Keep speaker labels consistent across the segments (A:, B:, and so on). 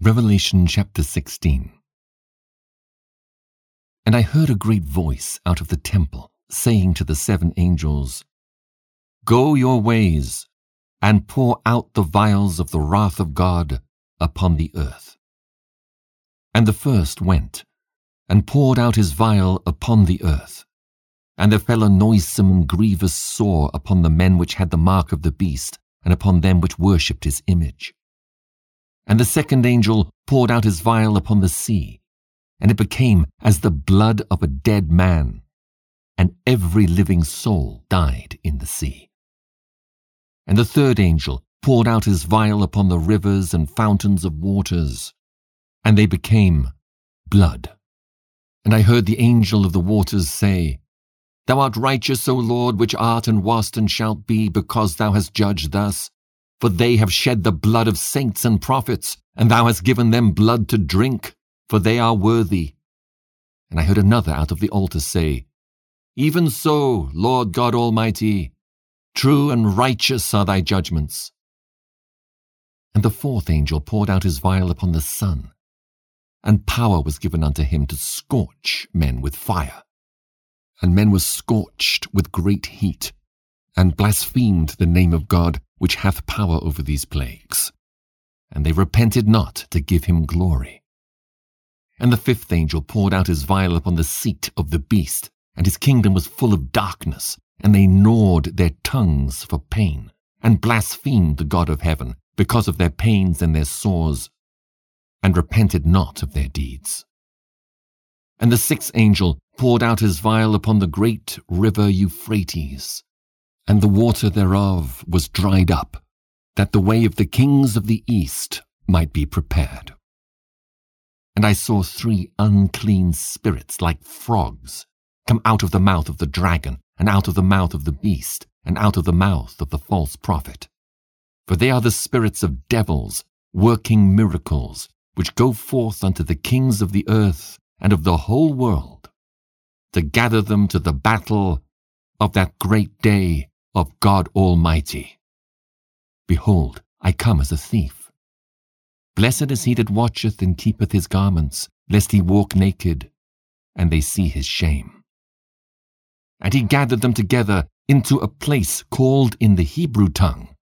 A: Revelation chapter 16. And I heard a great voice out of the temple, saying to the 7 angels, Go your ways, and pour out the vials of the wrath of God upon the earth. And the first went, and poured out his vial upon the earth. And there fell a noisome and grievous sore upon the men which had the mark of the beast, and upon them which worshipped his image. And the second angel poured out his vial upon the sea, and it became as the blood of a dead man, and every living soul died in the sea. And the third angel poured out his vial upon the rivers and fountains of waters, and they became blood. And I heard the angel of the waters say, Thou art righteous, O Lord, which art and wast and shalt be, because thou hast judged thus. For they have shed the blood of saints and prophets, and thou hast given them blood to drink, for they are worthy. And I heard another out of the altar say, Even so, Lord God Almighty, true and righteous are thy judgments. And the fourth angel poured out his vial upon the sun, and power was given unto him to scorch men with fire. And men were scorched with great heat, and blasphemed the name of God, which hath power over these plagues. And they repented not to give him glory. And the fifth angel poured out his vial upon the seat of the beast, and his kingdom was full of darkness, and they gnawed their tongues for pain, and blasphemed the God of heaven, because of their pains and their sores, and repented not of their deeds. And the sixth angel poured out his vial upon the great river Euphrates, and the water thereof was dried up, that the way of the kings of the east might be prepared. And I saw 3 unclean spirits like frogs come out of the mouth of the dragon, and out of the mouth of the beast, and out of the mouth of the false prophet. For they are the spirits of devils, working miracles, which go forth unto the kings of the earth and of the whole world, to gather them to the battle of that great day of God Almighty. Behold, I come as a thief. Blessed is he that watcheth and keepeth his garments, lest he walk naked, and they see his shame. And he gathered them together into a place called in the Hebrew tongue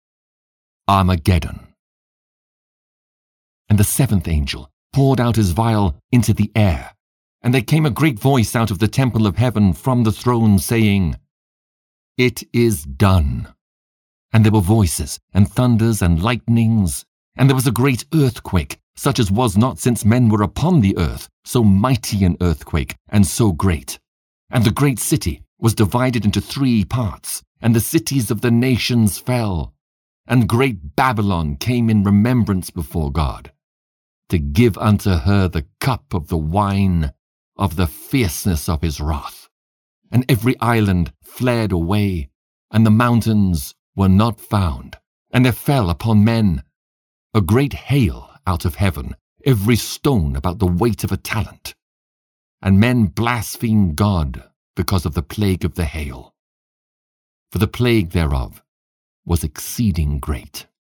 A: Armageddon. And the 7th angel poured out his vial into the air, and there came a great voice out of the temple of heaven from the throne, saying, It is done. And there were voices, and thunders, and lightnings, and there was a great earthquake, such as was not since men were upon the earth, so mighty an earthquake, and so great. And the great city was divided into 3 parts, and the cities of the nations fell. And great Babylon came in remembrance before God, to give unto her the cup of the wine of the fierceness of his wrath. And every island fled away, and the mountains were not found. And there fell upon men a great hail out of heaven, every stone about the weight of a talent. And men blasphemed God because of the plague of the hail. For the plague thereof was exceeding great.